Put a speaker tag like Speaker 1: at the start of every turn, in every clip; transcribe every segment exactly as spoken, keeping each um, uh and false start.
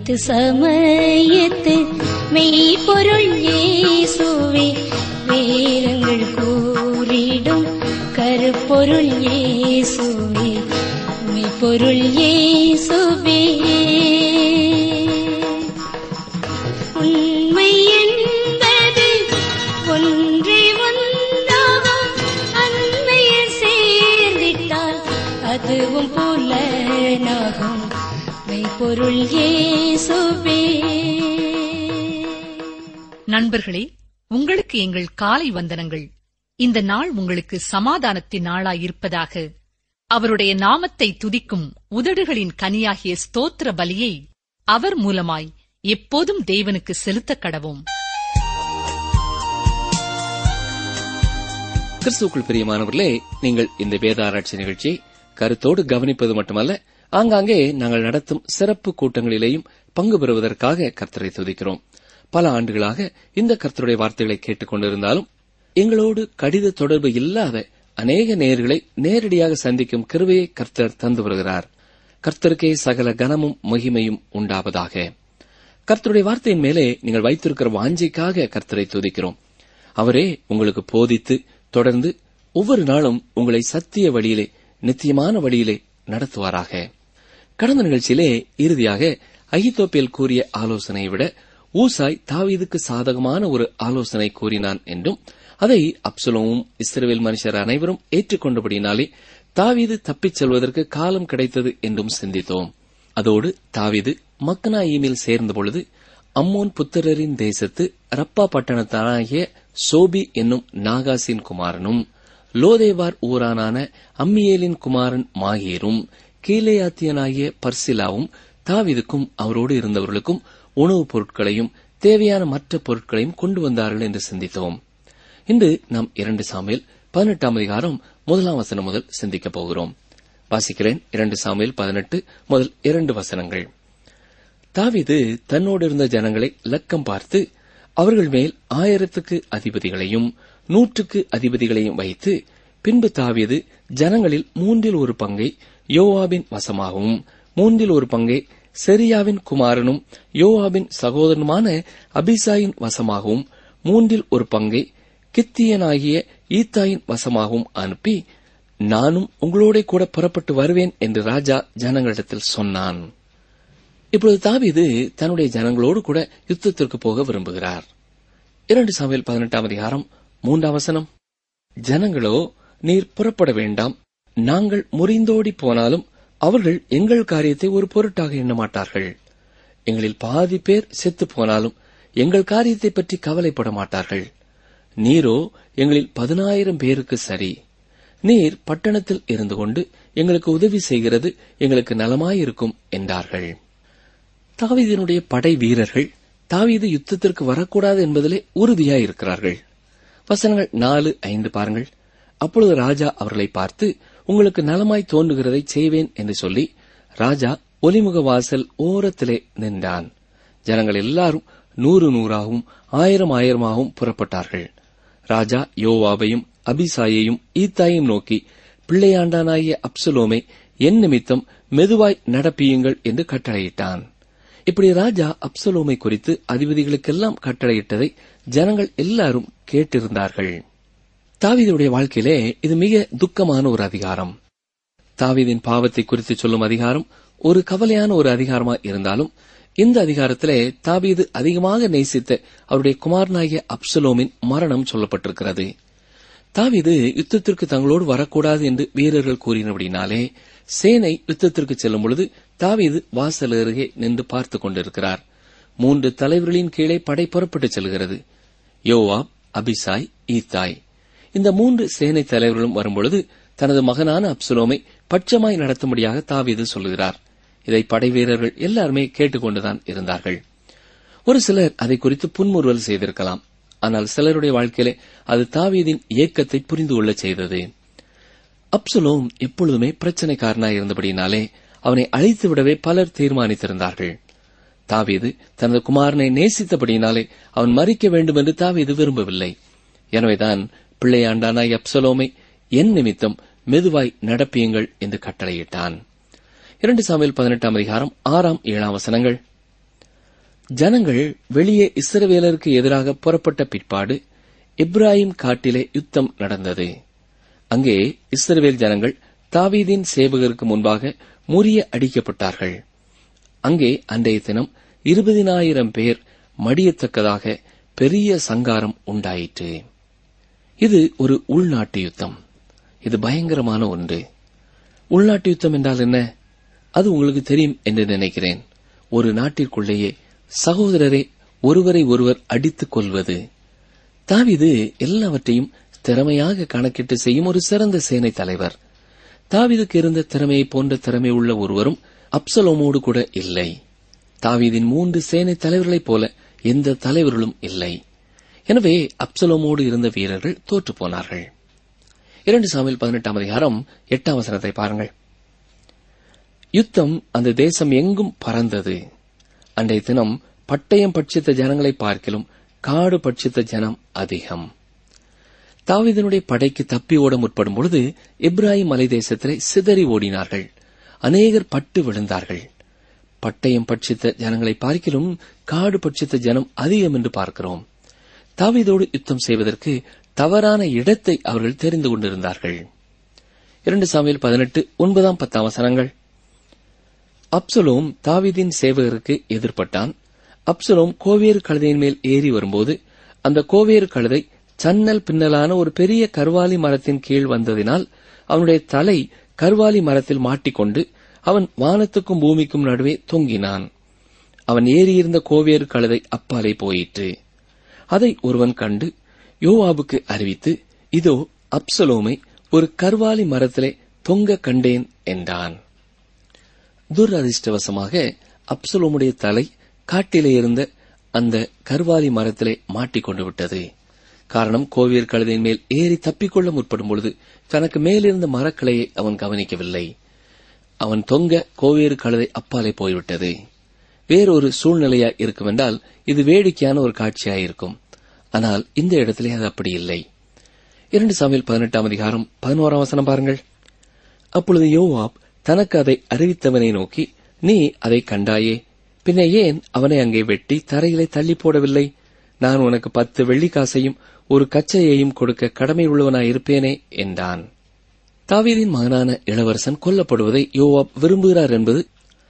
Speaker 1: அனைத்து சமயத்து மெய்ப்பொருள் இயேசுவே, வேதங்கள் கூறிடும் கருப்பொருள் இயேசுவே, மெய்ப்பொருள் இயேசுவே. உண்மை என்பது ஒன்றே ஒன்றாகும், அண்மையில் சேர்ந்திட்டால் அதுவும் புலனாகும், மெய்ப்பொருள் இயேசுவே.
Speaker 2: நண்பர்களே, உங்களுக்கு எங்கள் காலை வந்தனங்கள். இந்த நாள் உங்களுக்கு சமாதானத்தின் நாளாயிருப்பதாக. அவருடைய நாமத்தை துதிக்கும் உதடுகளின் கனியாகிய ஸ்தோத்திர பலியை அவர் மூலமாய் எப்போதும் தேவனுக்கு செலுத்தக் கடவோம்.
Speaker 3: கிறிஸ்துவுக்குள் பிரியமானவர்களே, நீங்கள் இந்த வேத ஆராய்ச்சி நிகழ்ச்சியை கருத்தோடு கவனிப்பது மட்டுமல்ல, ஆங்காங்கே நாங்கள் நடத்தும் சிறப்பு கூட்டங்களிலேயும் பங்கு பெறுவதற்காக கர்த்தரை துதிக்கிறோம். பல ஆண்டுகளாக இந்த கர்த்தருடைய வார்த்தைகளை கேட்டுக் கொண்டிருந்தாலும் எங்களோடு கடித தொடர்பு இல்லாத அநேக நேயர்களை நேரடியாக சந்திக்கும் கிருபையை கர்த்தர் தந்து வருகிறார். கர்த்தருக்கே சகல கனமும் மகிமையும் உண்டாவதாக. கர்த்தருடைய வார்த்தையின் மேலே நீங்கள் வைத்திருக்கிற வாஞ்சைக்காக கர்த்தரை துதிக்கிறோம். அவரே உங்களுக்கு போதித்து தொடர்ந்து ஒவ்வொரு நாளும் உங்களை சத்திய வழியிலே, நித்தியமான வழியிலே நடத்துவாராக. கடந்த நிகழ்ச்சியிலே இறுதியாக அகித்தோப்பேல் கூறிய ஆலோசனையை விட ஊசாய் தாவீதுக்கு சாதகமான ஒரு ஆலோசனை கூறினான் என்றும், அதை அப்சலோமும் இஸ்ரவேல் மனுஷர் அனைவரும் ஏற்றுக்கொண்டபடினாலே தாவீது தப்பிச் செல்வதற்கு காலம் கிடைத்தது என்றும் சிந்தித்தோம். அதோடு தாவீது மக்னாயீமில் சேர்ந்தபொழுது அம்மோன் புத்திரரின் தேசத்து ரப்பா பட்டணத்தானாகிய சோபி என்னும் நாகாசின் குமாரனும், லோதேவார் ஊரானான அம்மியேலின் குமாரன் மாகீரும், கீலேயாத்தியனாகிய பர்சிலாவும் தாவீதுக்கும் அவரோடு இருந்தவர்களுக்கும் உணவுப் பொருட்களையும் தேவையான மற்ற பொருட்களையும் கொண்டு வந்தார்கள் என்று சிந்தித்தோம். இன்று நாம் இரண்டு சாமுவேல் பதினெட்டாம் அதிகாரம் முதலாம் வசனம் முதல் சிந்திக்கப் போகிறோம். வாசிக்கிறேன். இரண்டு சாமுவேல் பதினெட்டு முதல் இரண்டு வசனங்கள். தாவீது தன்னோடு இருந்த ஜனங்களை லக்கம் பார்த்து அவர்கள் மேல் ஆயிரத்துக்கு அதிபதிகளையும் நூற்றுக்கு அதிபதிகளையும் வைத்து, பின்பு தாவீது ஜனங்களில் மூன்றில் ஒரு பங்கை யோவாபின் வசமாகவும் மூன்றில் ஒரு பங்கை செரியாவின் குமாரனும் யோவாபின் சகோதரனுமான அபிசாயின் வசமாகவும் மூன்றில் ஒரு பங்கை கித்தியனாகிய ஈத்தாயின் வசமாகவும் அனுப்பி, நானும் உங்களோட கூட புறப்பட்டு வருவேன் என்று ராஜா ஜனங்களிடத்தில் சொன்னான். இப்பொழுது தாவீது தன்னுடைய ஜனங்களோடு கூட யுத்தத்திற்கு போக விரும்புகிறார். இரண்டு சாமுவேல் பதினெட்டாம் அதிகாரம் மூன்றாம் வசனம். ஜனங்களோ, நீர் புறப்பட வேண்டாம், நாங்கள் முறிந்தோடி போனாலும் அவர்கள் எங்கள் காரியத்தை ஒரு பொருட்டாக எண்ண மாட்டார்கள். எங்களில் பாதி பேர் செத்து போனாலும் எங்கள் காரியத்தை பற்றி கவலைப்பட மாட்டார்கள். நீரோ எங்களில் பதினாயிரம் பேருக்கு சரி. நீர் பட்டணத்தில் இருந்து கொண்டு எங்களுக்கு உதவி செய்கிறது எங்களுக்கு நலமாயிருக்கும் என்றார்கள். தாவீதினுடைய படை வீரர்கள் தாவீது யுத்தத்திற்கு வரக்கூடாது என்பதிலே உறுதியாயிருக்கிறார்கள். வசனங்கள் நாலு ஐந்து பாருங்கள். அப்பொழுது ராஜா அவர்களை பார்த்து, உங்களுக்கு நலமாய் தோன்றுகிறதை செய்வேன் என்று சொல்லி ராஜா ஒலிமுக வாசல் ஓரத்திலே நின்றான். ஜனங்கள் எல்லாரும் நூறு நூறாகவும் ஆயிரம் ஆயிரமாகவும் புறப்பட்டார்கள். ராஜா யோவாபையும் அபிசாயையும் ஈத்தாயையும் நோக்கி, பிள்ளையாண்டானாகிய அப்சலோமே, என் நிமித்தம் மெதுவாய் நடப்பியுங்கள் என்று கட்டளையிட்டான். இப்படி ராஜா அப்சலோமை குறித்து அதிபதிகளுக்கெல்லாம் கட்டளையிட்டதை ஜனங்கள் எல்லாரும் கேட்டிருந்தார்கள். தாவீதுடைய வாழ்க்கையிலே இது மிக துக்கமான ஒரு அதிகாரம். தாவீதின் பாவத்தை குறித்து சொல்லும் அதிகாரம் ஒரு கவலையான ஒரு அதிகாரமா இருந்தாலும், இந்த அதிகாரத்திலே தாவீது அதிகமாக நேசித்த அவருடைய குமாரனாகிய அப்சலோமின் மரணம் சொல்லப்பட்டிருக்கிறது. தாவீது யுத்தத்திற்கு தங்களோடு வரக்கூடாது என்று வீரர்கள் கூறினபடினாலே சேனை யுத்தத்திற்கு செல்லும் பொழுது தாவீது வாசல் அருகே நின்று பார்த்துக் கொண்டிருக்கிறார். மூன்று தலைவர்களின் கீழே படை புறப்பட்டு செல்கிறது. யோவாப், அபிசாய், ஈத்தாய். இந்த மூன்று சேனை தலைவர்களும் வரும்பொழுது தனது மகனான அப்சலோமை பட்சமாய் நடத்தும்படியாக தாவீது சொல்லுகிறார். இதை படை வீரர்கள் எல்லாருமே கேட்டுக்கொண்டுதான் இருந்தார்கள். ஒரு சிலர் அதை குறித்து புன்முறுவல் செய்திருக்கலாம். ஆனால் சிலருடைய வாழ்க்கையிலே அது தாவீதின் ஏக்கத்தை புரிந்து கொள்ள செய்தது. அப்சலோம் எப்பொழுதுமே பிரச்சனைக்காரனாய் இருந்தபடினாலே அவனை அழித்துவிடவே பலர் தீர்மானித்திருந்தார்கள். தாவீது தனது குமாரனை நேசித்தபடினாலே அவன் மரிக்க வேண்டும் என்று தாவீது விரும்பவில்லை. எனவேதான் பிள்ளையாண்டானாய் அப்சலோமை என் நிமித்தம் மெதுவாய் நடப்பியுங்கள் என்று கட்டளையிட்டான். இரண்டு சாமுவேல் பதினெட்டாம் அதிகாரம் ஆறாம் ஏழாம் வசனங்கள். ஜனங்கள் வெளியே இஸ்ரவேலருக்கு எதிராக புறப்பட்ட பிற்பாடு இப்ராஹிம் காட்டிலே யுத்தம் நடந்தது. அங்கே இஸ்ரவேல் ஜனங்கள் தாவீதின் சேவகருக்கு முன்பாக முறிய அடிக்கப்பட்டார்கள். அங்கே அன்றைய தினம் இருபதினாயிரம் பேர் மடியத்தக்கதாக பெரிய சங்காரம் உண்டாயிற்று. இது ஒரு உள்நாட்டு யுத்தம். இது பயங்கரமான ஒன்று. உள்நாட்டு யுத்தம் என்றால் என்ன? அது உங்களுக்கு தெரியும் என்று நினைக்கிறேன். ஒரு நாட்டிற்குள்ளேயே சகோதரரை ஒருவரை ஒருவர் அடித்துக் கொள்வது. தாவீது எல்லாவற்றையும் திறமையாக கணக்கிட்டு செய்யும் ஒரு சிறந்த சேனை தலைவர். தாவீதுக்கு இருந்த திறமையை போன்ற திறமை உள்ள ஒருவரும் அப்சலோமோடு கூட இல்லை. தாவீதின் மூன்று சேனை தலைவர்களைப் போல எந்த தலைவர்களும் இல்லை. எனவே அப்சலோமோடு இருந்த வீரர்கள் தோற்று போனார்கள். இரண்டு சாமுவேல் பதினெட்டாம் அதிகாரம் எட்டாம் வசனத்தை பாருங்கள். யுத்தம் அந்த தேசம் எங்கும் பறந்தது. அன்றைய தினம் பட்டயம் பட்சித்த ஜனங்களை பார்க்கிலும் காடு பட்சித்த ஜனம் அதிகம். தாவீதினுடைய படைக்கு தப்பி ஓட முற்படும் பொழுது இப்ராஹிம் மலை தேசத்திலே சிதறி ஓடினார்கள். அநேகர் பட்டு விழுந்தார்கள். பட்டயம் பட்சித்த ஜனங்களை பார்க்கிலும் காடு பட்சித்த ஜனம் அதிகம் என்று பார்க்கிறோம். தாவீதோடு யுத்தம் செய்வதற்கு தவறான இடத்தை அவர்கள் தெரிந்து கொண்டிருந்தார்கள். இரண்டு சாமுவேல் பதினெட்டு ஒன்பதாம் பத்தாம் வசனங்கள். அப்சலோம் தாவீதின் சேவகருக்கு எதிர்பட்டான். அப்சலோம் கோவேறு கழுதையின் மேல் ஏறி வரும்போது அந்த கோவேறு கழுதை சன்னல் பின்னலான ஒரு பெரிய கர்வாலி மரத்தின் கீழ் வந்ததினால் அவனுடைய தலை கர்வாலி மரத்தில் மாட்டிக்கொண்டு அவன் வானத்துக்கும் பூமிக்கும் நடுவே தொங்கினான். அவன் ஏறியிருந்த கோவேறு கழுதை அப்பாலே போயிற்று. அதை ஒருவன் கண்டு யோவாபுக்கு அறிவித்து, இதோ அப்சலோமை ஒரு கர்வாலி மரத்திலே தொங்க கண்டேன் என்றான். துரதிருஷ்டவசமாக அப்சலோமுடைய தலை காட்டிலே இருந்த அந்த கர்வாலி மரத்திலே மாட்டிக்கொண்டு விட்டது. காரணம், கோவேறு கழுதையின் மேல் ஏறி தப்பிக்கொள்ள முற்படும் பொழுது தனக்கு மேலிருந்த மரக்கிளையை அவன் கவனிக்கவில்லை. அவன் தொங்க கோவேறு கழுதை அப்பாலே போய்விட்டது. வேறொரு சூழ்நிலையா இருக்குமென்றால் இது வேடிக்கையான ஒரு காட்சியாயிருக்கும். ஆனால் இந்த இடத்திலே அது அப்படி இல்லை. இரண்டு சாமுவேல் பதினெட்டாம் அதிகாரம் பதினோராம் வசனம் பாருங்கள். அப்பொழுது யோவாப் தனக்கு அதை அறிவித்தவனை நோக்கி, நீ அதை கண்டாயே, பின்ன ஏன் அவனை அங்கே வெட்டி தரையிலே தள்ளி போடவில்லை? நான் உனக்கு பத்து வெள்ளிக்காசையும் ஒரு கச்சையையும் கொடுக்க கடமை உள்ளவனாயிருப்பேனே என்றான். தாவீதின் மகனான இளவரசன் கொல்லப்படுவதை யோவாப் விரும்புகிறார் என்பது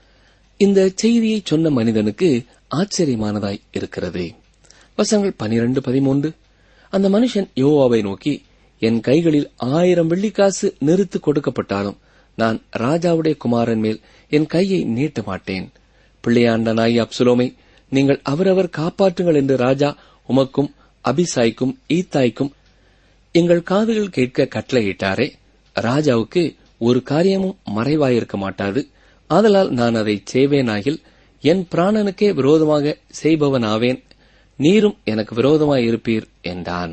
Speaker 3: இந்த செய்தியை சொன்ன மனிதனுக்கு ஆச்சரியமானதாய் இருக்கிறது. வசனங்கள் பனிரெண்டு பதிமூன்று. அந்த மனுஷன் யோவாவை நோக்கி, என் கைகளில் ஆயிரம் வெள்ளிக்காசு நிறுத்து கொடுக்கப்பட்டாலும் நான் ராஜாவுடைய குமாரன் மேல் என் கையை நீட்ட மாட்டேன். பிள்ளையாண்ட நாய் அப்சலோமை நீங்கள் அவரவர் காப்பாற்றுங்கள் என்று ராஜா உமக்கும் அபிசாய்க்கும் ஈத்தாய்க்கும் எங்கள் காதுகள் கேட்க கட்டளையிட்டாரே. ராஜாவுக்கு ஒரு காரியமும் மறைவாயிருக்க மாட்டாது. ஆதலால் நான் அதை செய்வேனாகில் என் பிராணனுக்கே விரோதமாக செய்பவனாவேன். நீரும் எனக்கு விரோதமாயிருப்பீர் என்றான்.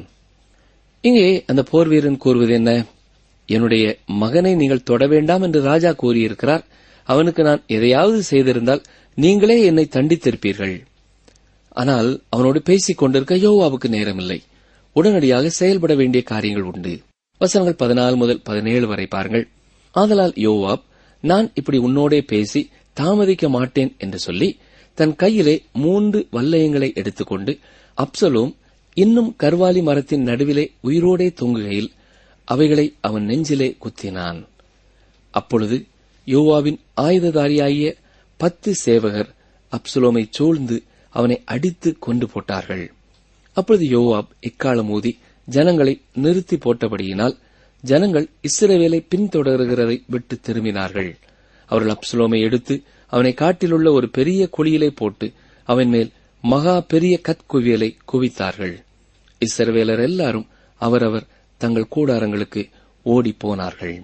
Speaker 3: இங்கே அந்த போர் வீரன் கூறுவது என்ன? என்னுடைய மகனை நீங்கள் தொட வேண்டாம் என்று ராஜா கூறியிருக்கிறார். அவனுக்கு நான் எதையாவது செய்திருந்தால் நீங்களே என்னை தண்டித்திருப்பீர்கள். ஆனால் அவனோடு பேசிக் கொண்டிருக்க யோவாவுக்கு நேரமில்லை. உடனடியாக செயல்பட வேண்டிய காரியங்கள் உண்டு. வசனங்கள் பதினாலு முதல் பதினேழு வரை பாருங்கள். ஆதலால் யோவாப், நான் இப்படி உன்னோடே பேசி தாமதிக்க மாட்டேன் என்று சொல்லி தன் கையிலே மூன்று வல்லையங்களை எடுத்துக்கொண்டு அப்சலோம் இன்னும் கர்வாலி மரத்தின் நடுவிலே உயிரோடே தொங்குகையில் அவைகளை அவன் நெஞ்சிலே குத்தினான். அப்பொழுது யோவாவின் ஆயுததாரியாகிய பத்து சேவகர் அப்சலோமை சூழ்ந்து அவனை அடித்து கொண்டு போட்டார்கள். அப்பொழுது யோவாப் எக்காளம் ஊதி ஜனங்களை நிறுத்தி போட்டபடியினால் ஜனங்கள் இஸ்ரவேலை பின்தொடர்கிறதை விட்டு திரும்பினார்கள். அவர்கள் அப்சலோமை எடுத்து அவனை காட்டிலுள்ள ஒரு பெரிய குழியிலே போட்டு அவன் மேல் மகா பெரிய கற்குவியலை குவித்தார்கள். இஸ்ரவேலர் எல்லாரும் அவரவர் தங்கள் கூடாரங்களுக்கு ஓடிப்போனார்கள்.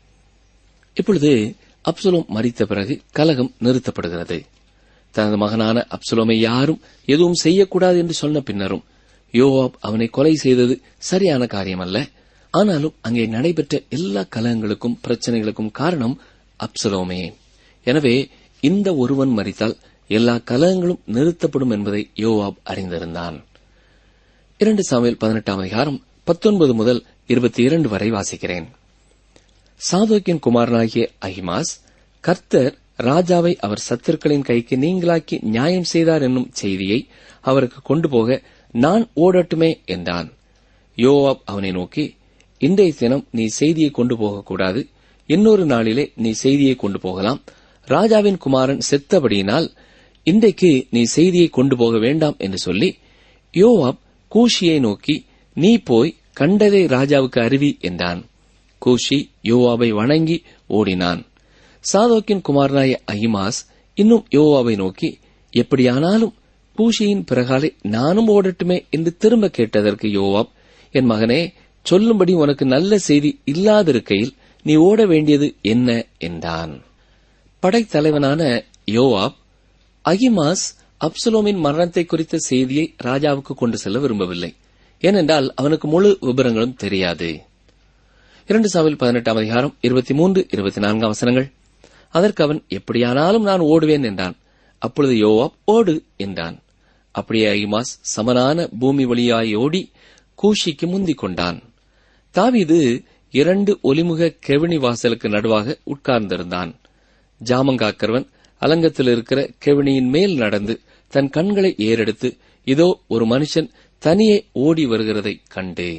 Speaker 3: இப்பொழுது அப்சலோம் மரித்த பிறகு கலகம் நிறுத்தப்படுகிறது. தனது மகனான அப்சலோமை யாரும் எதுவும் செய்யக்கூடாது என்று சொன்ன பின்னரும் யோவாப் அவனை கொலை செய்தது சரியான காரியமல்ல. ஆனாலும் அங்கே நடைபெற்ற எல்லா கலகங்களுக்கும் பிரச்சனைகளுக்கும் காரணம் அப்சலோமே. எனவே இந்த ஒருவன் மரித்தால் எல்லா கலகங்களும் நிறுத்தப்படும் என்பதை யோவாப் அறிந்திருந்தான். இரண்டு சாமுவேல் பதினெட்டாம் அதிகாரம் பத்தொன்பது முதல் இருபத்தி இரண்டு வரை வாசிக்கிறேன். சாதோக்கின் குமாரனாகிய அகிமாஸ் கர்த்தர் ராஜாவை அவர் சத்துருக்களின் கைக்கு நீங்களாக்கி நியாயம் செய்தார் என்னும் செய்தியை அவருக்கு கொண்டு போக நான் ஓடட்டுமே என்றான். யோவாப் அவனை நோக்கி, இன்றைய தினம் நீ செய்தியை கொண்டு போகக்கூடாது, இன்னொரு நாளிலே நீ செய்தியை கொண்டு போகலாம். ராஜாவின் குமாரன் செத்தபடியினால் இன்றைக்கு நீ செய்தியை கொண்டு போக வேண்டாம் என்று சொல்லி, யோவாப் கூஷியை நோக்கி, நீ போய் கண்டதை ராஜாவுக்கு அறிவி என்றான். கூஷி யோவாபை வணங்கி ஓடினான். சாதோக்கின் குமாரனாய அகிமாஸ் இன்னும் யோவாபை நோக்கி, எப்படியானாலும் கூஷியின் பிறகாலே நானும் ஓடட்டுமே என்று திரும்ப கேட்டதற்கு யோவாப், என் மகனே, சொல்லும்படி உனக்கு நல்ல செய்தி இல்லாதிருக்கையில் நீ ஓட வேண்டியது என்ன என்றான். படைத்தலைவனான யோவாப் அகிமாஸ் அப்சலோமின் மரணத்தை குறித்த செய்தியை ராஜாவுக்கு கொண்டு செல்ல விரும்பவில்லை. ஏனென்றால் அவனுக்கு முழு விபரங்களும் தெரியாது. இரண்டு சாமுவேல் பதினெட்டாம் அதிகாரம் இருபத்தி மூன்று இருபத்தி நான்காம் வசனங்கள். அதற்கு அவன், எப்படியானாலும் நான் ஓடுவேன் என்றான். அப்பொழுது யோவாப், ஓடு என்றான். அப்படியே அகிமாஸ் சமனான பூமி வழியாய் ஓடி கூஷிக்கு முந்திக் கொண்டான். தாவீது இரண்டு ஒலிமுக கெவினி வாசலுக்கு நடுவாக உட்கார்ந்திருந்தான். ஜாமங்காக்கிறவன் அலங்கத்தில் இருக்கிற கெவினியின் மேல் நடந்து தன் கண்களை ஏறெடுத்து, இதோ ஒரு மனுஷன் தனியே ஓடி வருகிறதை கண்டு.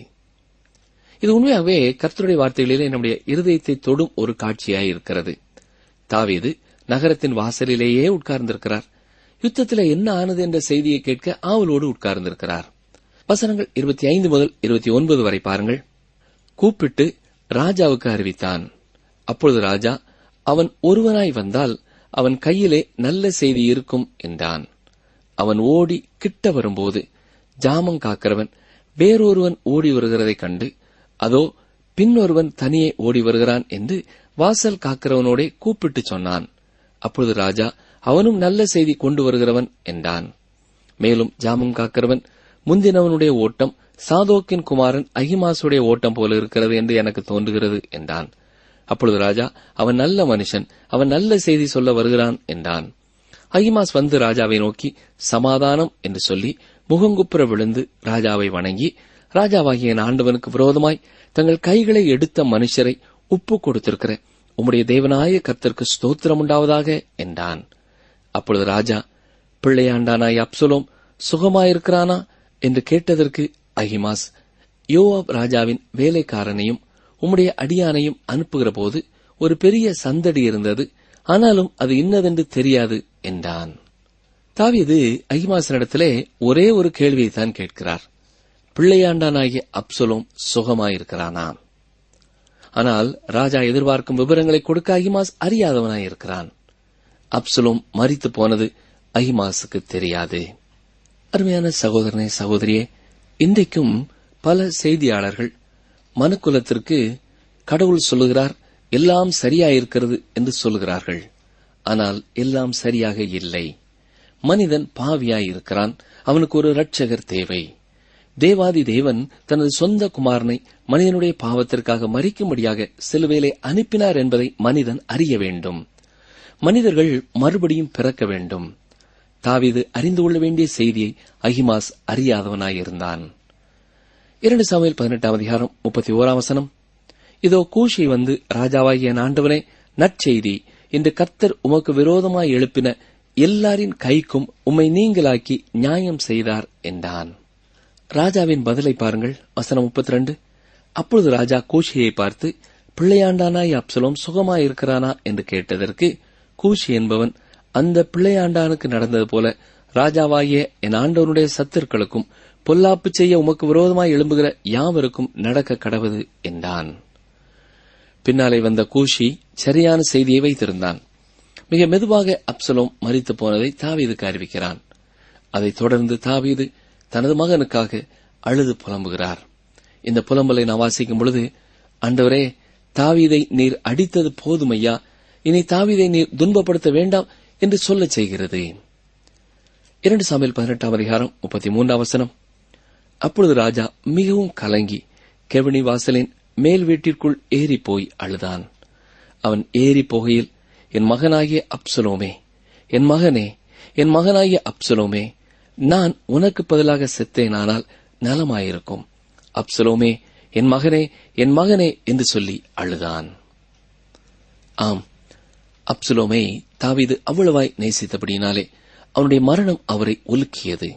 Speaker 3: இது உண்மையாகவே கர்த்தருடைய வார்த்தைகளிலே நம்முடைய இருதயத்தை தொடும் ஒரு காட்சியாயிருக்கிறது. தாவீது நகரத்தின் வாசலிலேயே உட்கார்ந்திருக்கிறார். யுத்தத்தில் என்ன ஆனது என்ற செய்தியை கேட்க ஆவலோடு உட்கார்ந்திருக்கிறார். வசனங்கள் இருபத்தி ஐந்து முதல் இருபத்தி ஒன்பது வரை பாருங்கள். கூப்பிட்டு ராஜாவுக்கு அறிவித்தான். அப்பொழுது ராஜா, அவன் ஒருவனாய் வந்தால் அவன் கையிலே நல்ல செய்தி இருக்கும் என்றான். அவன் ஓடி கிட்ட வரும்போது ஜாமம் காக்கிறவன் வேறொருவன் ஓடி வருகிறதைக் கண்டு, அதோ பின்னொருவன் தனியே ஓடி வருகிறான் என்று வாசல் காக்கிறவனோடே கூப்பிட்டு சொன்னான். அப்பொழுது ராஜா, அவனும் நல்ல செய்தி கொண்டு வருகிறவன் என்றான். மேலும் ஜாமம் காக்கிறவன், முந்தினவனுடைய ஓட்டம் சாதோக்கின் குமாரன் அகிமாசுடைய ஓட்டம் போல இருக்கிறது என்று எனக்கு தோன்றுகிறது என்றான். அப்பொழுது ராஜா, அவன் நல்ல மனுஷன், அவன் நல்ல செய்தி சொல்ல வருகிறான் என்றான். அகிமாஸ் வந்து ராஜாவை நோக்கி சமாதானம் என்று சொல்லி முகங்குப்புற விழுந்து ராஜாவை வணங்கி, ராஜாவாகிய என் ஆண்டவனுக்கு விரோதமாய் தங்கள் கைகளை எடுத்த மனுஷரை உப்பு கொடுத்திருக்கிற உம்முடைய தேவனாய கர்த்தருக்கு ஸ்தோத்திரம் உண்டாவதாக என்றான். அப்பொழுது ராஜா, பிள்ளையாண்டானாய் அப்சலோம் சுகமாயிருக்கிறானா என்று கேட்டதற்கு அகிமாஸ், யோவாப் ராஜாவின் வேலைக்காரனையும் உம்முடைய அடியானையும் அனுப்புகிற போது ஒரு பெரிய சந்தடி இருந்தது, ஆனாலும் அது இன்னதென்று தெரியாது என்றான். தாவீது அகிமாசனிடத்திலே ஒரே ஒரு கேள்வியைத்தான் கேட்கிறார். பிள்ளையாண்டானாகிய அப்சலோம் சுகமாயிருக்கிறானா? ஆனால் ராஜா எதிர்பார்க்கும் விவரங்களை கொடுக்க அகிமாஸ் அறியாதவனாயிருக்கிறான். அப்சலோம் மரித்து போனது அகிமாசுக்கு தெரியாது. அருமையான சகோதரனே, சகோதரியே, இன்றைக்கும் பல செய்தியாளர்கள் மனுக்குலத்திற்கு கடவுள் சொல்லுகிறார் எல்லாம் சரியாயிருக்கிறது என்று சொல்லுகிறார்கள். ஆனால் எல்லாம் சரியாக இல்லை. மனிதன் பாவியாயிருக்கிறான். அவனுக்கு ஒரு இரட்சகர் தேவை. தேவாதி தேவன் தனது சொந்த குமாரனை மனிதனுடைய பாவத்திற்காக மரிக்கும்படியாக சிலுவையிலே அனுப்பினார் என்பதை மனிதன் அறிய வேண்டும். மனிதர்கள் மறுபடியும் பிறக்க வேண்டும். தாவீது அறிந்து கொள்ள வேண்டிய செய்தியை அகிமாஸ் அறியாதவனாயிருந்தான். இரண்டு சாமுவேல் பதினெட்டாம் அதிகாரம் முப்பத்தி ஓராம் வசனம். இதோ கூஷி வந்து, ராஜாவாகிய என் ஆண்டவனே, நற்செய்தி, இன்று கர்த்தர் உமக்கு விரோதமாய் எழுப்பின எல்லாரின் கைக்கும் உம்மை நீங்களாக்கி நியாயம் செய்தார் என்றான். ராஜாவின் பதிலை பாருங்கள். வசனம் முப்பத்தி ரெண்டு. அப்பொழுது ராஜா கூஷியை பார்த்து, பிள்ளையாண்டானாய் அப்சலோம் சுகமாயிருக்கிறானா என்று கேட்டதற்கு கூஷி என்பவன், அந்த பிள்ளையாண்டானுக்கு நடந்தது போல ராஜாவாகிய என் ஆண்டவனுடைய சத்துருக்களுக்கும் பொல்லாப்பு செய்ய உமக்கு விரோதமாய் எழும்புகிற யாவருக்கும் நடக்க கடவது என்றான். பின்னாலே வந்த கூஷி சரியான செய்தியை வைத்திருந்தான். மிக மெதுவாக அப்சலோம் மரித்து போனதை தாவீதுக்கு அறிவிக்கிறான். அதைத் தொடர்ந்து தாவீது தனது மகனுக்காக அழுது புலம்புகிறார். இந்த புலம்பலை நான் வாசிக்கும் பொழுது, ஆண்டவரே, தாவீதை நீர் அடித்தது போதுமையா, இனி தாவீதை நீர் துன்பப்படுத்த வேண்டாம் என்று சொல்லச் செய்கிறது. இரண்டு சாமுவேல் பதினெட்டாம் அதிகாரம் முப்பத்தி மூன்றாம் வசனம். அப்பொழுது ராஜா மிகவும் கலங்கி கெவினி வாசலின் மேல் வீட்டிற்குள் ஏறி போய் அழுதான். அவன் ஏறி போகையில், என் மகனாகிய அப்சலோமே, என் மகனே, என் மகனாகிய அப்சலோமே, நான் உனக்கு பதிலாக செத்தேனானால் நலமாயிருக்கும். அப்சலோமே, என் மகனே, என் மகனே என்று சொல்லி அழுதான். ஆம், அப்சலோமை தாவீது அவ்வளவாய் நேசித்தபடியினாலே அவனுடைய மரணம் அவரை உலுக்கியது.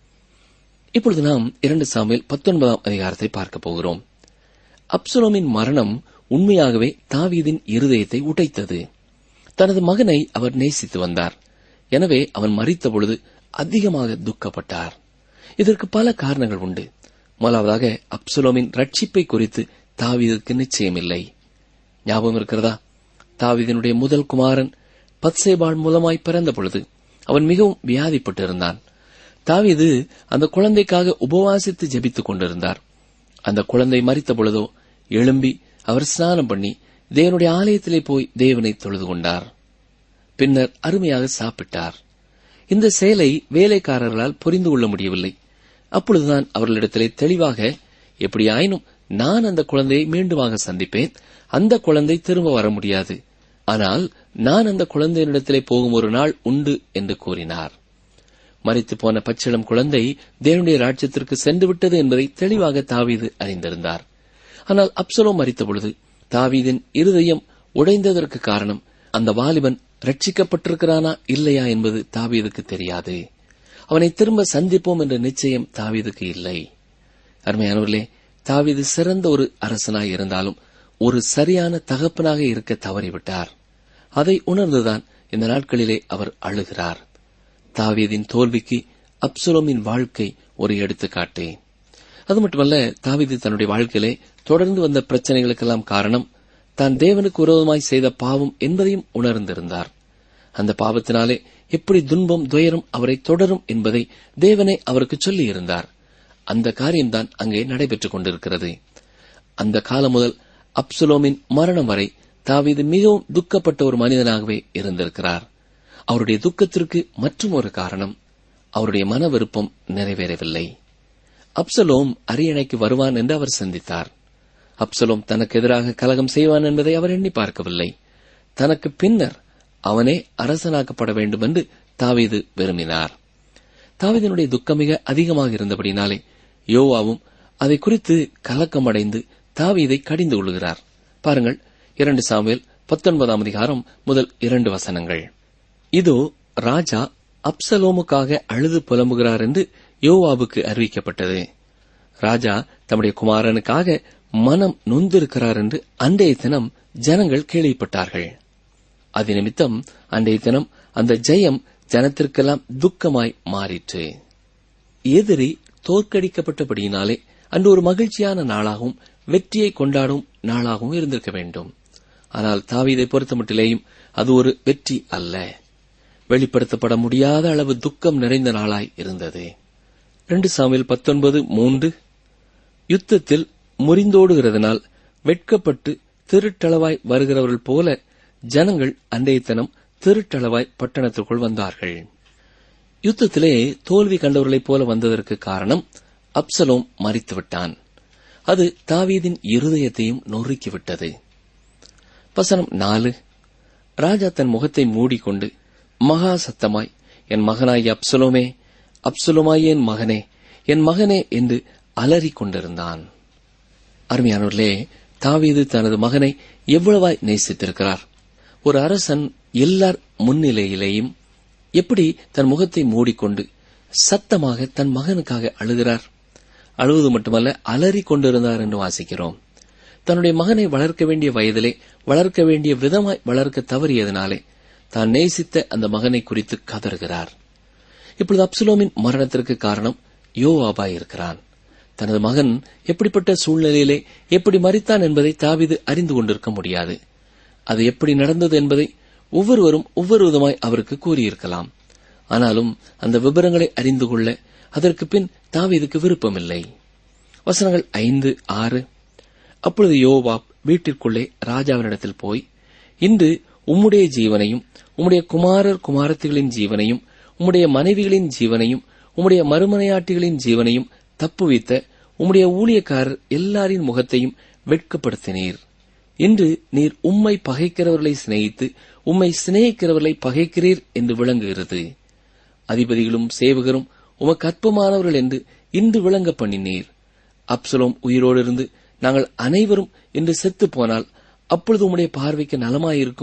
Speaker 3: இப்பொழுது நாம் இரண்டு சாமுவேல் பத்தொன்பதாம் அதிகாரத்தை பார்க்க போகிறோம். அப்சலோமின் மரணம் உண்மையாகவே தாவீதின் இருதயத்தை உடைத்தது. தனது மகனை அவர் நேசித்து வந்தார். எனவே அவன் மரித்த பொழுது அதிகமாக துக்கப்பட்டார். இதற்கு பல காரணங்கள் உண்டு. முதலாவதாக, அப்சலோமின் ரட்சிப்பை குறித்து தாவீதுக்கு நிச்சயமில்லை. ஞாபகம் இருக்கிறதா? தாவீதினுடைய முதல் குமாரன் பத்சேபாள் மூலமாய் பிறந்த பொழுது அவன் மிகவும் வியாதிப்பட்டிருந்தான். தாவீது அந்த குழந்தைக்காக உபவாசித்து ஜெபித்துக் கொண்டிருந்தார். அந்த குழந்தை மரித்த பொழுதோ எழும்பி அவர் ஸ்நானம் பண்ணி தேவனுடைய ஆலயத்திலே போய் தேவனை தொழுது கொண்டார். பின்னர் அருமையாக சாப்பிட்டார். இந்த செயலை வேலைக்காரர்களால் புரிந்து கொள்ள முடியவில்லை. அப்பொழுதுதான் அவர்களிடத்திலே தெளிவாக, எப்படியாயினும் நான் அந்த குழந்தையை மீண்டுமாக சந்திப்பேன், அந்த குழந்தை திரும்ப வர முடியாது, ஆனால் நான் அந்த குழந்தையினிடத்திலே போகும் ஒரு நாள் உண்டு என்று கூறினார். மரித்து போன பச்சிளம் குழந்தை தேவனுடைய ராஜ்யத்திற்கு சென்று விட்டது என்பதை தெளிவாக தாவீது அறிந்திருந்தார். ஆனால் அப்சலோம் மரித்த பொழுது தாவீதின் இருதயம் உடைந்ததற்கு காரணம், அந்த வாலிபன் ரட்சிக்கப்பட்டிருக்கிறானா இல்லையா என்பது தாவீதுக்கு தெரியாது. அவனை திரும்ப சந்திப்போம் என்ற நிச்சயம் தாவீதுக்கு இல்லை. அருமையானவர்களே, தாவீது சிறந்த ஒரு அரசனாய் இருந்தாலும் ஒரு சரியான தகப்பனாக இருக்க தவறிவிட்டார். அதை உணர்ந்துதான் இந்த நாட்களிலே அவர் அழுகிறார். தாவீதின் தோல்விக்கு அப்சலோமின் வாழ்க்கை ஒரு எடுத்துக்காட்டு. அது மட்டுமல்ல, தாவீது தன்னுடைய வாழ்க்கையிலே தொடர்ந்து வந்த பிரச்சனைகளுக்கெல்லாம் காரணம் தான் தேவனுக்கு விரோதமாய் செய்த பாவம் என்பதையும் உணர்ந்திருந்தார். அந்த பாவத்தினாலே எப்படி துன்பம் துயரம் அவரை தொடரும் என்பதை தேவனே அவருக்கு சொல்லியிருந்தார். அந்த காரியம்தான் அங்கே நடைபெற்றுக் கொண்டிருக்கிறது. அந்த காலம் முதல் அப்சலோமின் மரணம் வரை தாவீது மிகவும் துக்கப்பட்ட ஒரு மனிதனாகவே இருந்திருக்கிறார். அவருடைய துக்கத்திற்கு மற்றும் ஒரு காரணம், அவருடைய மன விருப்பம் நிறைவேறவில்லை. அப்சலோம் அரியணைக்கு வருவான் என்று அவர் சிந்தித்தார். அப்சலோம் தனக்கு எதிராக கலகம் செய்வான் என்பதை அவர் எண்ணி பார்க்கவில்லை. தனக்கு பின்னர் அவனே அரசனாக்கப்பட வேண்டும் என்று தாவீது விரும்பினார். தாவீதினுடைய துக்கம் மிக அதிகமாக இருந்தபடினாலே யோவாவும் அதை குறித்து கலக்கமடைந்து தாவீதை கடிந்து கொள்கிறார். பாருங்கள், இரண்டு சாமுவேல் பத்தொன்பதாம் அதிகாரம் முதல் இரண்டு வசனங்கள். இதோ ராஜா அப்சலோமுக்காக அழுது புலம்புகிறார் என்று யோவாவுக்கு அறிவிக்கப்பட்டது. ராஜா தம்முடைய குமாரனுக்காக மனம் நொந்திருக்கிறார் என்று அன்றைய தினம் ஜனங்கள் கேள்விப்பட்டார்கள். அது நிமித்தம் அன்றைய தினம் அந்த ஜெயம் ஜனத்திற்கெல்லாம் துக்கமாய் மாறிற்று. எதிரி தோற்கடிக்கப்பட்டபடியினாலே அன்று ஒரு மகிழ்ச்சியான நாளாகவும் வெற்றியை கொண்டாடும் நாளாகவும் இருந்திருக்க வேண்டும். ஆனால் தாவீதை பொறுத்தமட்டிலேயும் அது ஒரு வெற்றி அல்ல, வெளிப்படுத்தப்பட முடியாத அளவு துக்கம் நிறைந்த நாளாய் இருந்தது. இரண்டு சாமுவேல் பத்தொன்பது மூன்று, யுத்தத்தில் முறிந்தோடுகிறதனால் வெட்கப்பட்டு திருட்டளவாய் வருகிறவர்கள் போல ஜனங்கள் அன்றைய தினம் திருட்டளவாய் பட்டணத்திற்குள் வந்தார்கள். யுத்தத்திலே தோல்வி கண்டவர்களைப் போல வந்ததற்கு காரணம், அப்சலோம் மரித்துவிட்டான். அது தாவீதின் இருதயத்தையும் நொறுக்கிவிட்டது. வசனம் நாலு, ராஜா தன் முகத்தை மூடிக்கொண்டு மகா சத்தமாய், என் மகனாய் அப்சலோமே, அப்சலோமாய் என் மகனே, என் மகனே என்று அலறிக் கொண்டிருந்தான். அருமையானவர்களே, தாவீது தனது மகனை எவ்வளவாய் நேசித்திருக்கிறார். ஒரு அரசன் எல்லார் முன்னிலையிலேயும் எப்படி தன் முகத்தை மூடிக்கொண்டு சத்தமாக தன் மகனுக்காக அழுகிறார். அழுவது மட்டுமல்ல, அலறிக் கொண்டிருந்தார் என்று வாசிக்கிறோம். தன்னுடைய மகனை வளர்க்க வேண்டிய வயதிலே வளர்க்க வேண்டிய விதமாய் வளர்க்க தவறியதனாலே தான் நேசித்த அந்த மகனை குறித்து கதறுகிறார். இப்பொழுது அப்சலோமின் மரணத்திற்கு காரணம் யோவாபாய் இருக்கிறான். தனது மகன் எப்படிப்பட்ட சூழ்நிலையிலே எப்படி மரித்தான் என்பதை தாவீது அறிந்து கொண்டிருக்க முடியாது. அது எப்படி நடந்தது என்பதை ஒவ்வொருவரும் ஒவ்வொரு விதமாய் அவருக்கு கூறியிருக்கலாம். ஆனாலும் அந்த விவரங்களை அறிந்து கொள்ள அதற்கு பின் தாவீதுக்கு விருப்பமில்லை. வசனங்கள் ஐந்து ஆறு, அப்பொழுது யோவாப் வீட்டிற்குள்ளே ராஜாவினிடத்தில் போய், இன்று உம்முடைய ஜீவனையும் உம்முடைய குமாரர் குமாரத்திகளின் ஜீவனையும் உம்முடைய மனைவிகளின் ஜீவனையும் உம்முடைய மறுமனையாட்டிகளின் ஜீவனையும் தப்புவித்த உம்முடைய ஊழியக்காரர் எல்லாரின் முகத்தையும் வெட்கப்படுத்தினீர். இன்று நீர் உம்மை பகைக்கிறவர்களை சிநேகித்து உம்மை சிநேகிக்கிறவர்களை பகைக்கிறீர் என்று விளங்குகிறது. அதிபதிகளும் சேவகரும் உமக்கு அற்பமானவர்கள் என்று இன்று விளங்க பண்ணினீர். அப்சலோம் உயிரோடு இருந்து நாங்கள் அனைவரும் இன்று செத்து போனால் அப்பொழுது உம்முடைய பார்வைக்கு நலமாயிருக்கும்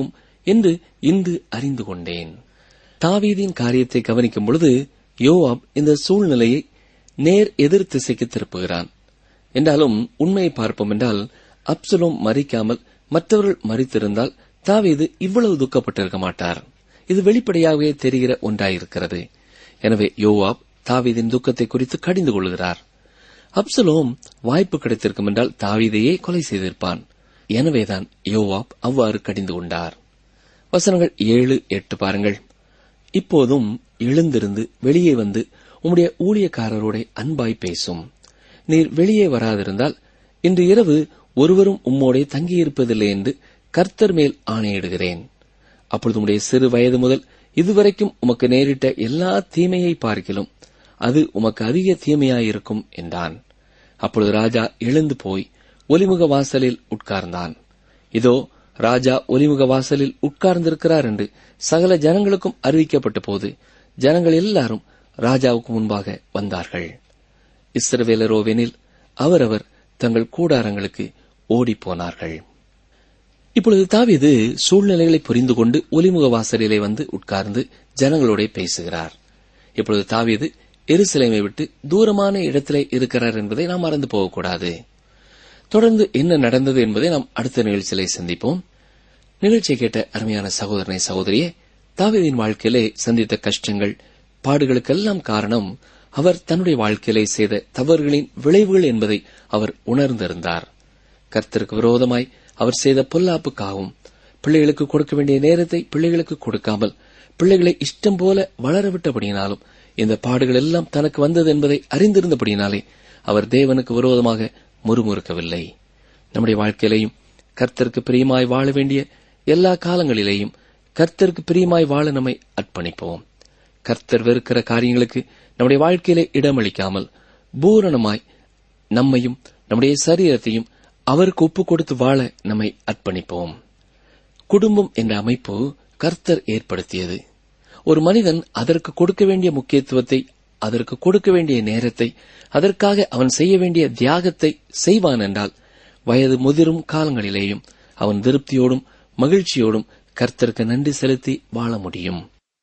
Speaker 3: என்று இன்று அறிந்து கொண்டேன். தாவீதின் காரியத்தை கவனிக்கும் பொழுது யோவாப் இந்த சூழ்நிலையை நேர் எதிர் திசைக்கு திருப்புகிறான். என்றாலும் உண்மையை பார்ப்போம் என்றால், அப்சலோம் மரிக்காமல் மற்றவர்கள் மரித்திருந்தால் தாவீது இவ்வளவு துக்கப்பட்டிருக்க மாட்டார். இது வெளிப்படையாகவே தெரிகிற ஒன்றாயிருக்கிறது. எனவே யோவாப் தாவீதின் துக்கத்தை குறித்து கடிந்து கொள்கிறார். அப்சலோம் வாய்ப்பு கிடைத்திருக்கும் என்றால் தாவீதையே கொலை செய்திருப்பான். எனவேதான் யோவாப் அவ்வாறு கடிந்து கொண்டார். வசனங்கள் ஏழு எட்டு பாருங்கள். இப்போதும் எழுந்திருந்து வெளியே வந்து உம்முடைய ஊழியக்காரரோட அன்பாய் பேசும். நீர் வெளியே வராதிருந்தால் இன்று இரவு ஒருவரும் உம்மோடே தங்கியிருப்பதில்லை என்று கர்த்தர் மேல் ஆணையிடுகிறேன். அப்பொழுது உம்முடைய சிறு வயது முதல் இதுவரைக்கும் உமக்கு நேரிட்ட எல்லா தீமையை பார்க்கிலும் அது உமக்கு அதிக தீமையாயிருக்கும் என்றான். அப்பொழுது ராஜா எழுந்து போய் ஒலிமுக வாசலில் உட்கார்ந்தான். இதோ ராஜா ஒலிமுக வாசலில் உட்கார்ந்திருக்கிறார் என்று சகல ஜனங்களுக்கும் அறிவிக்கப்பட்ட போது ஜனங்கள் எல்லாரும் ராஜாவுக்கு முன்பாக வந்தார்கள். இஸ்ரவேலரோவெனில் அவரவர் தங்கள் கூடாரங்களுக்கு ஓடிப்போனார்கள். இப்பொழுது தாவீது சூழ்நிலைகளை புரிந்து கொண்டு ஒலிமுக வாசலிலே வந்து உட்கார்ந்து ஜனங்களோட பேசுகிறார். இப்பொழுது தாவீது எருசலேமை விட்டு தூரமான இடத்திலே இருக்கிறார் என்பதை நாம் மறந்து போகக்கூடாது. தொடர்ந்து என்ன நடந்தது என்பதை நாம் அடுத்த நிகழ்ச்சியிலே சந்திப்போம். நிகழ்ச்சியை கேட்ட அருமையான சகோதரனை சகோதரியே, தாவீதின் வாழ்க்கையிலே சந்தித்த கஷ்டங்கள், பாடுகளுக்கெல்லாம் காரணம் அவர் தன்னுடைய வாழ்க்கையிலே செய்த தவறுகளின் விளைவுகள் என்பதை அவர் உணர்ந்திருந்தார். கர்த்தருக்கு விரோதமாய் அவர் செய்த பொல்லாப்புக்காகவும் பிள்ளைகளுக்கு கொடுக்க வேண்டிய நேரத்தை பிள்ளைகளுக்கு கொடுக்காமல் பிள்ளைகளை இஷ்டம் போல வளரவிட்டபடியினாலும் இந்த பாடுகள் எல்லாம் தனக்கு வந்தது என்பதை அறிந்திருந்தபடியினாலே அவர் தேவனுக்கு விரோதமாக முறுமுறுக்கவில்லை. நம்முடைய வாழ்க்கையிலேயும் கர்த்தருக்கு பிரியமாய் வாழ வேண்டிய எல்லா காலங்களிலேயும் கர்த்தருக்கு பிரியமாய் வாழ நம்மை அர்ப்பணிப்போம். கர்த்தர் வெறுக்கிற காரியங்களுக்கு நம்முடைய வாழ்க்கையிலே இடமளிக்காமல் பூரணமாய் நம்மையும் நம்முடைய சரீரத்தையும் அவருக்கு ஒப்புக் கொடுத்து வாழ நம்மை அர்ப்பணிப்போம். குடும்பம் என்ற அமைப்பு கர்த்தர் ஏற்படுத்தியது. ஒரு மனிதன் அதற்கு கொடுக்க வேண்டிய முக்கியத்துவத்தை, அதற்கு கொடுக்க வேண்டிய நேரத்தை, அதற்காக அவன் செய்ய வேண்டிய தியாகத்தை செய்வான் என்றால் வயது முதிரும் காலங்களிலேயும் அவன் திருப்தியோடும் மகிழ்ச்சியோடும் கர்த்தருக்கு நன்றி செலுத்தி வாழ முடியும்.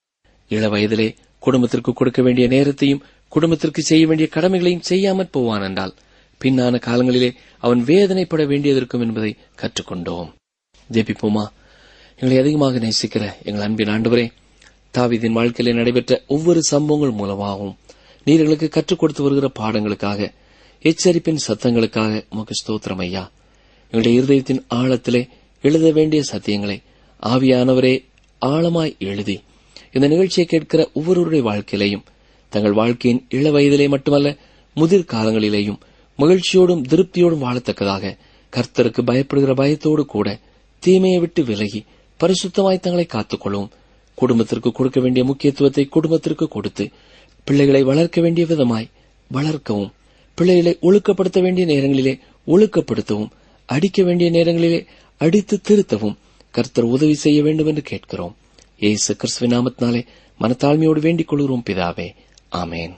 Speaker 3: இள வயதிலே குடும்பத்திற்கு கொடுக்க வேண்டிய நேரத்தையும் குடும்பத்திற்கு செய்ய வேண்டிய கடமைகளையும் செய்யாமற் போவான் என்றால் பின்னான காலங்களிலே அவன் வேதனைப்பட வேண்டியதற்கும் என்பதை கற்றுக்கொண்டோம். ஜெபிப்போமா. எங்களை அதிகமாக நேசிக்கிற எங்கள் அன்பின் ஆண்டவரே, தாவீதின் வாழ்க்கையிலே நடைபெற்ற ஒவ்வொரு சம்பவங்கள் மூலமாகவும் நீர் எங்களுக்கு கற்றுக் கொடுத்து வருகிற பாடங்களுக்காக, எச்சரிப்பின் சத்தங்களுக்காக உமக்கு ஸ்தோத்திரம் ஐயா. எங்களுடைய இருதயத்தின் ஆழத்திலே எழுத வேண்டிய சத்தியங்களை ஆவியானவரே ஆழமாய் எழுதி இந்த நிகழ்ச்சியை கேட்கிற ஒவ்வொருவருடைய வாழ்க்கையிலேயும் தங்கள் வாழ்க்கையின் இள வயதிலே மட்டுமல்ல முதிர் காலங்களிலேயும் மகிழ்ச்சியோடும் திருப்தியோடும் வாழத்தக்கதாக கர்த்தருக்கு பயப்படுகிற பயத்தோடு கூட தீமையை விட்டு விலகி பரிசுத்தமாய் தங்களை காத்துக்கொள்ளவும், குடும்பத்திற்கு கொடுக்க வேண்டிய முக்கியத்துவத்தை குடும்பத்திற்கு கொடுத்து பிள்ளைகளை வளர்க்க வேண்டிய விதமாய் வளர்க்கவும், பிள்ளைகளை ஒழுக்கப்படுத்த வேண்டிய நேரங்களிலே ஒழுக்கப்படுத்தவும், அடிக்க வேண்டிய நேரங்களிலே அடித்து திருத்தவும் கர்த்தர் உதவி செய்ய வேண்டும் என்று கேட்கிறோம். இயேசு கிறிஸ்துவின் நாமத்தினாலே மனத்தாழ்மையோடு வேண்டிக் கொள்கிறோம் பிதாவே, ஆமேன்.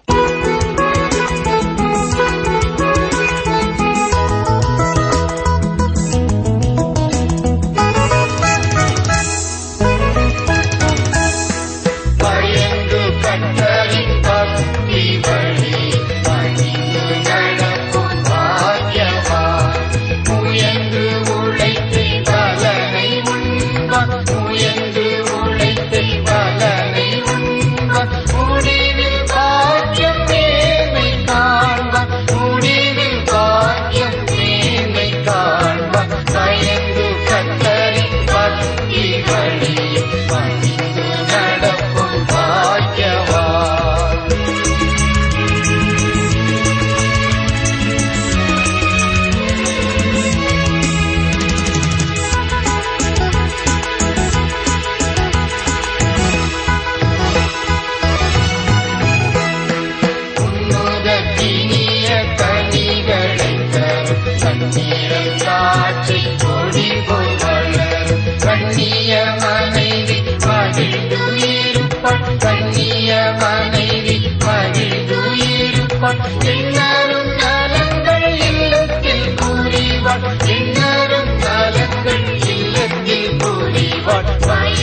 Speaker 4: Bye.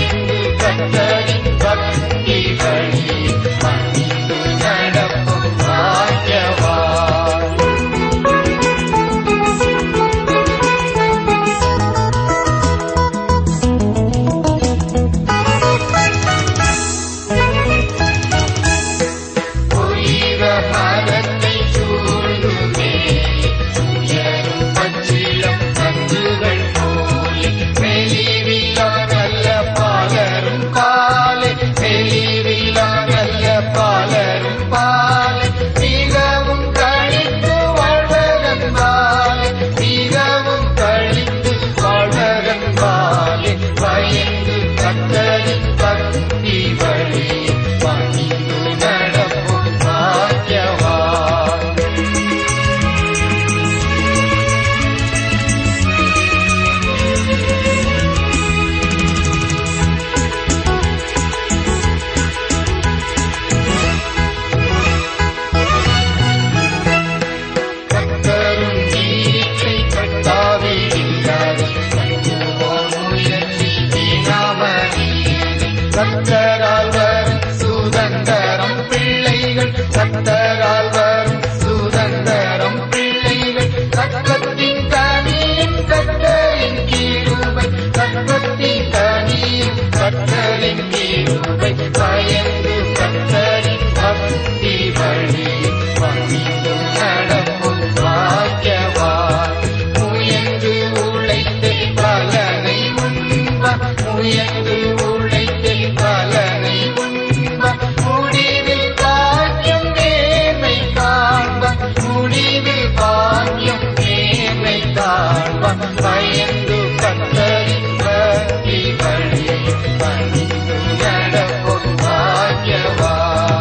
Speaker 4: கர்த்தரால் வரும் சுதந்திரம் பிள்ளைகள், கர்த்தரால் வரும் சுதந்திரம் பிள்ளைகள். கர்த்தத்தின் கனியும் கர்த்தரின் கிருபை, கர்த்தத்தின் கனியும் கர்த்தரின் கிருபை. பயந்து கர்த்தரின் பக்தி வழியில் பணிந்து நடக்கும் பாக்கியவான். முயன்று உழைத்து பலனை உண்பார், முயன்று உழைத்து பலனை உண்பார். முடிவில் பாக்கியம் மேன்மை காண்பார், முடிவில் பாக்கியம் மேன்மை காண்பார். பயந்து கர்த்தரின் பக்தி வழியில் பணிந்து நடக்கும் பாக்கியவான்.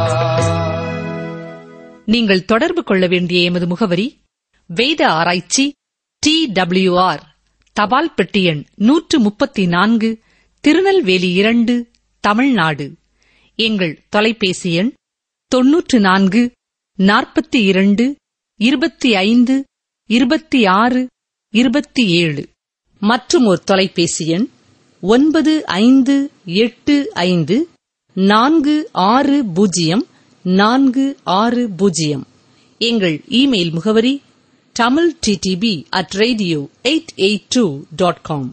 Speaker 2: நீங்கள் தொடர்பு கொள்ள வேண்டிய எமது முகவரி: வேத ஆராய்ச்சி, டி டபிள்யூ ஆர், தபால் பெட்டி எண் நூற்று முப்பத்தி நான்கு, திருநெல்வேலி இரண்டு, தமிழ்நாடு. எங்கள் தொலைபேசி எண் தொன்னூற்று நான்கு நாற்பத்தி இரண்டு இருபத்தி ஐந்து இருபத்தி ஆறு இருபத்தி ஏழு. மற்றும் ஒரு தொலைபேசி எண் ஒன்பது ஐந்து எட்டு ஐந்து நான்கு ஆறு பூஜ்ஜியம் நான்கு ஆறு பூஜ்ஜியம். எங்கள் இமெயில் முகவரி Tamil DTP at radio eight eight two dot com.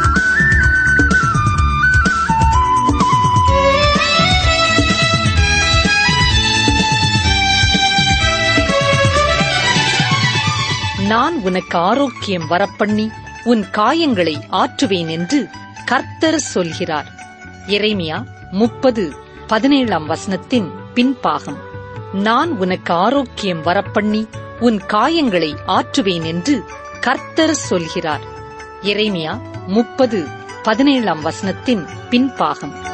Speaker 2: நான் உனக்கு ஆரோக்கியம் வரப்பண்ணி உன் காயங்களை ஆற்றுவேன் என்று கர்த்தர் சொல்கிறார். எரேமியா முப்பது பதினேழாம் வசனத்தின் பின்பாகம். நான் உனக்கு ஆரோக்கியம் வரப்பண்ணி உன் காயங்களை ஆற்றுவேன் என்று கர்த்தர் சொல்கிறார். எரேமியா முப்பது பதினேழாம் வசனத்தின் பின்பாகம்.